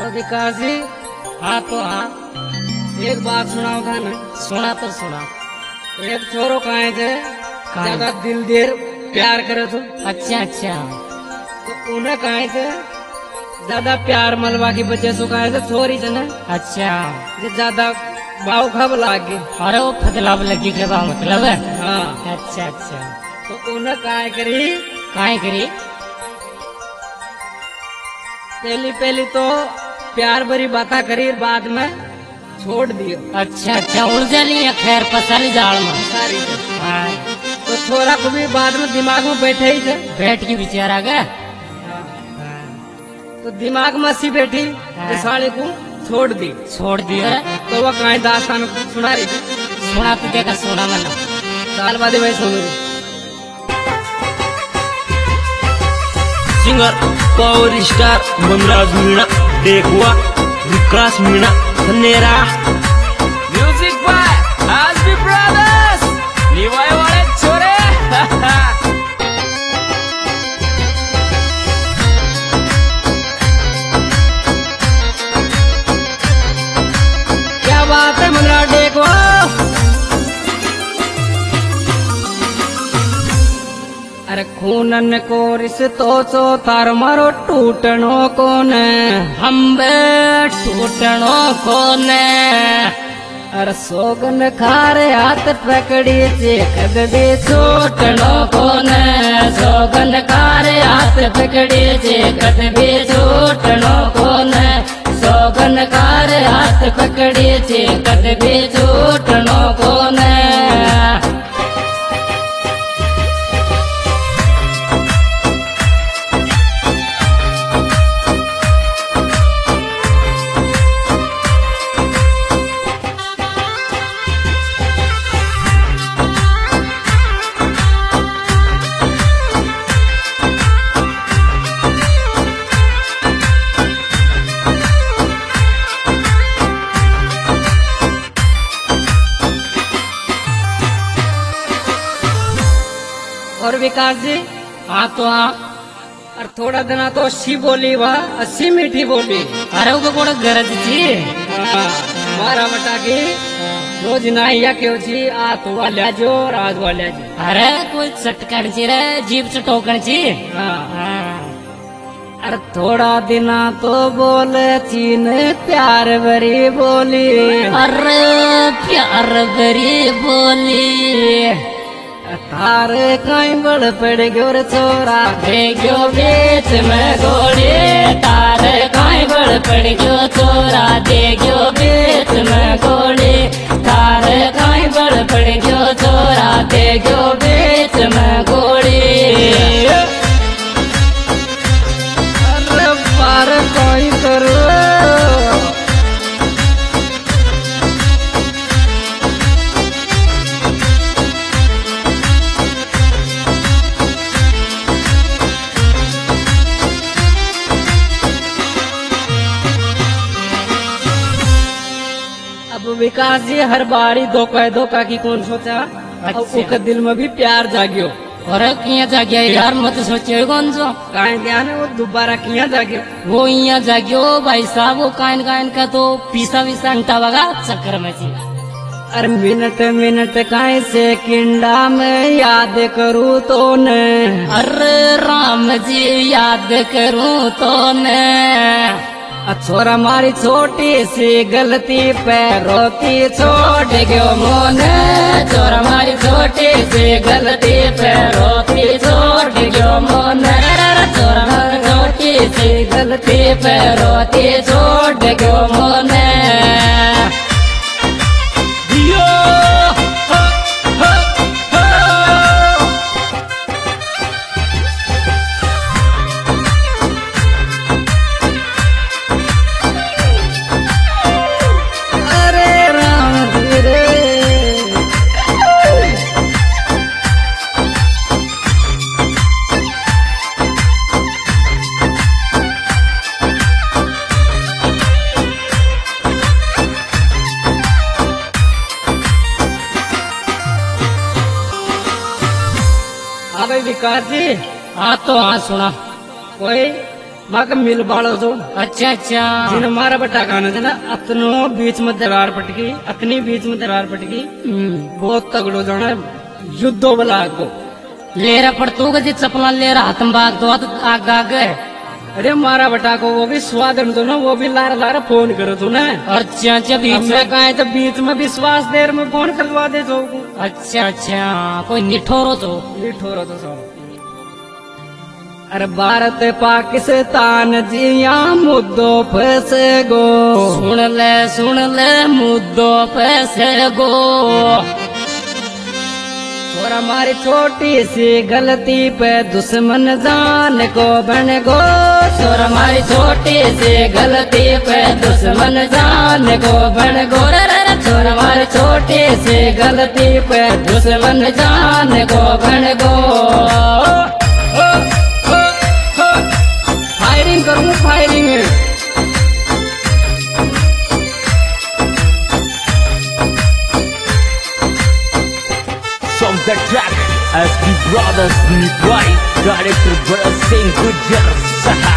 विकास जी। हाँ तो हाँ, एक बात सुनाओ था ना। सुना तो सुना। एक छोरो कहे थे ज्यादा दिल देर प्यार करे तो। अच्छा अच्छा। तो उन्हें कहे थे ज्यादा प्यार मलवा की वजह से कहे थे छोरी जने। अच्छा, जो ज्यादा भाव खब लागे। अरे वो फतलाब लगी के बा मतलब है। हाँ। अच्छा अच्छा। तो उन्हें कहे करी काहे करी? पहली पहली तो प्यार भरी बातें करी, बाद में छोड़ दियो। अच्छा अच्छा, उलझा लिया खैर पसाली जाल में सारी। हाँ। तो छोरा को भी बाद में दिमाग में बैठे ही थे। बैठ के बेचारा गए। तो दिमाग में सी बैठी तो साले को छोड़ दी। छोड़ दिया। तो वह कहीं दास्तान सुना रही थी। सुना तो देखा, सुना मैंने। साल बाद भाई सुन रही। Singer power star Manraj Meena देखवा विकास मीणा खनेरा। म्यूजिक बाय आजबी ब्रदर्स, निवाय वाले छोरे। क्या बात है मनराज देखवा। अरे खूनन को रिश्तो चो तार मारो टूटनो कोन। हम टूटनो कोने। अरे सोगन खारे हाथ पकड़ी से कदे छूटनो कोने। सोगन कारे हाथ पकड़ी जे कदबे छूटनो कोने। सोगन कारे हाथ पकड़ी जे कदबे छूटनो कोने। और विकास जी। हाँ तो हाँ। और थोड़ा दिन तो अच्छी बोली वह अच्छी मीठी बोली। अरे वो कोड़ गरज थी। मारा बटा की रोज नाहिया क्यों छी आ तो वाल्या जो राज वाल्या जी। अरे कोई चटकन ची रे, जीप चटोकन ची। हाँ। अरे थोड़ा दिना तो बोले चीन प्यार भरी बोली। अरे प्यार भरी बोली। थारे कहीं बड़ पड़ गयो रे छोरा देखो बीच में घोड़े। तारे कहीं बड़ पड़ गयो छोरा देखो बीच में घोड़े। तारे कहीं बड़ पड़ गयो छोरा देखो बीच में घोड़े। अरे पार कोई करो। अब विकास जी हर बारी धोखा की कौन सोचा। अच्छा। उसके दिल में भी प्यार जागियो। और किया जागिया यार, मत सोचियो कौन सो काहे ध्यान है वो दोबारा किया जागियो। वो यहाँ जागियो भाई साहब। वो काइन काइन का तो पीसा विसा अंटा वगा चक्कर में थी। अरे मिनट मिनट काहे सेकंडा में याद करूँ तो न। अरे राम जी याद करूँ तो न। छोरा मारी छोटी सी गलती पे रोती छोड़ गयो मोन। छोरा मारी छोटी सी गलती पे रोती छोड़ गयो मोन। छोरा मारी छोटी सी गलती पे रोती छोड़ गयो मोन। हाँ भाई विकास जी। हाँ तो हाँ सुना। कोई माँ का मिल बाड़ो तो अच्छा अच्छा जिन हमारा बटा खाना था ना अतनो बीच में दरार पटकी अतनी बीच में दरार पटकी बहुत तगड़ो जाना युद्धो बला को लेरा पड़तू का जी चपला लेरा हाथ में भाग दो आग आग अरे मारा बटा को वो भी स्वागत तो ना वो भी लारा लारा फोन करो तू ना अच्छा अच्छा बीच में कहा तो बीच में विश्वास देर में फोन करवा दे तो अच्छा अच्छा कोई निठोरो तो ठोरो तो सब अरे भारत पाकिस्तान जिया मुद्दो फंसे गो सुन ले मुद्दो पैसे गो और हमारी छोटी सी गलती पे दुश्मन जान को बन गो और हमारी छोटी सी गलती पे दुश्मन जान को बन गो और हमारी छोटी सी गलती पे दुश्मन जान को बन गो फायरिंग करूँ firing From the track as the brothers Nipai, director Bharat Singh Gujjar Saha.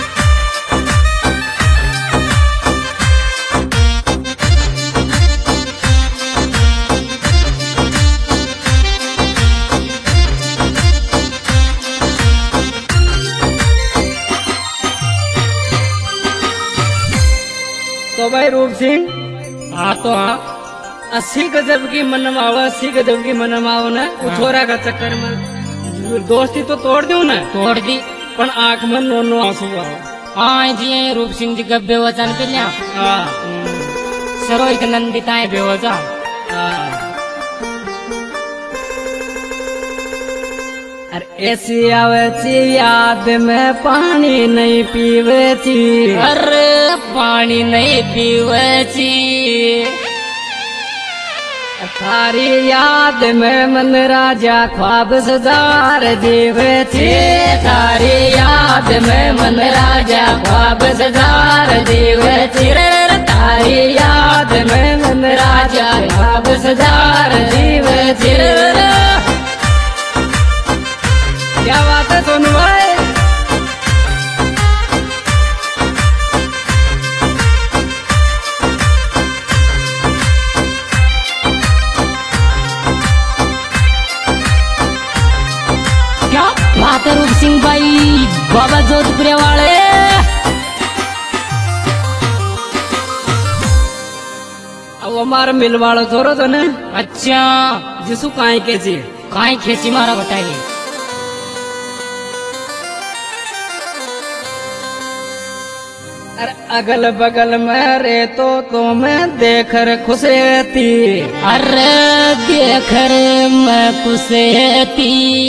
तो भाई रूप सिंह हाँ तो हाँ 80 गजब की मनमाओ 80 गजब की मनमाओ ना छोरा का चक्कर में दोस्ती तो तोड़ दूं ना तोड़ दी पण आंख में नो नो आंसू आओ हाँ जी रूप सिंह जी का बेवचन पे लिया हाँ सरोहित नंदिताएं बेवचा हाँ अरे ऐसी आवे ची याद में पानी नहीं पीवे ची अरे पानी नहीं पीवे ची थारी याद में मन राजा ख्वाब सजार जीवे थी तारी याद में मन राजा ख्वाब सजार जीवे थी तारी याद में मन राजा ख्वाब सजार जीवे थी क्या बात है सोनू भाई बात रूप सिंह भाई बाबा जोधपुर वाले अब हमारा मिल वाला छोरो तो ने अच्छा जिसु काई कैसी काई खेची मारा बताइए अरे अगल बगल में रे तो मैं देखर खुशेती अरे देखर मैं खुशेती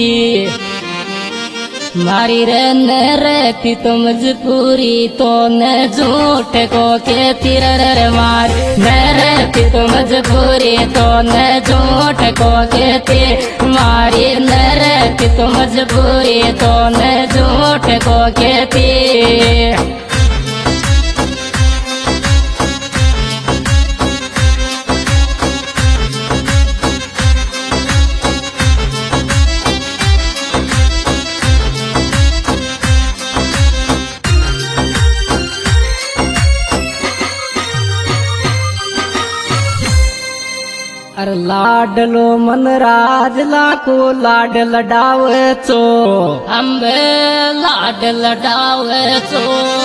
मारी रे न रहती तो मजबूरी तो न झूठ को कहती रे मारी न रहती तो मजबूरी तो न झूठ को कहती मारी न रहती तो मजबूरी तो न झूठ को कहती अरे लाडलो मन राज लाको लाड लडावे चो अम्बे लाड लडावे चो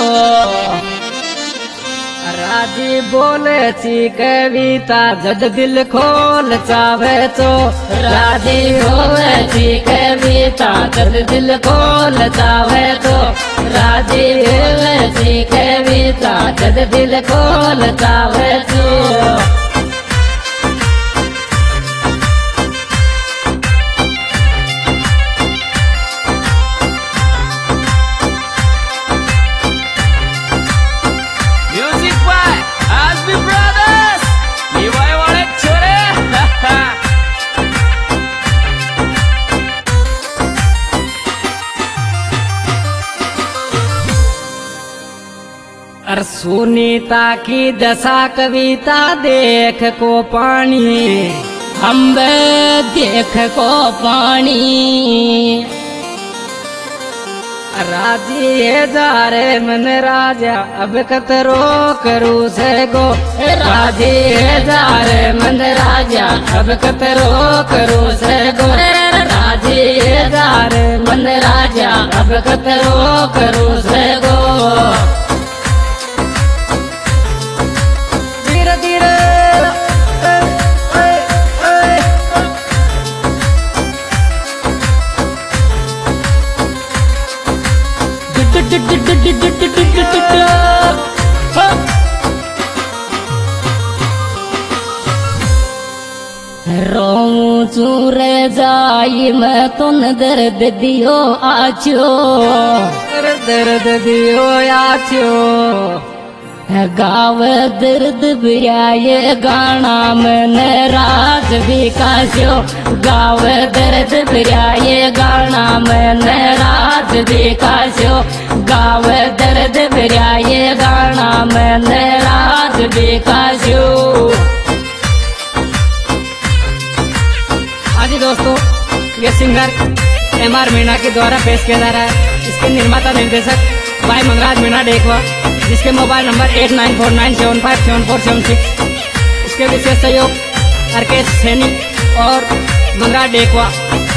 राजी बोले ची कविता जद दिल खोल चावे चो राजी होवे ची कविता जद दिल खोल चावे चो राजी होवे ची कविता जद दिल खोल चावे चो अरे सुनीता की दशा कविता देख को पानी अम्बे देख को पानी राजी है जा रे मन राजा अब कतरो करू से गो राजी है जा रे मन राजा अब कतरो करू से गो राजी है जा रे मन राजा अब कतरो करू से गो धीरे धीरे रोऊं चूर जाई मैं तुन दर्द दियो आचो दर्द दियो आचो गाव दर्द बिराए गाना मन राज विकासो गाव दर्द बिराए गाना मन राज विकासो गाव दर्द बिराए गाना मन राज विकासो। हाँ जी दोस्तों, ये सिंगर एम आर मीणा के द्वारा पेश किया जा रहा है। इसके निर्माता निर्देशक भाई मंगराज मीणा डेकवा, जिसके मोबाइल नंबर 8949757476। इसके विशेष सहयोग राकेश सैनी और मंगराज डेकवा।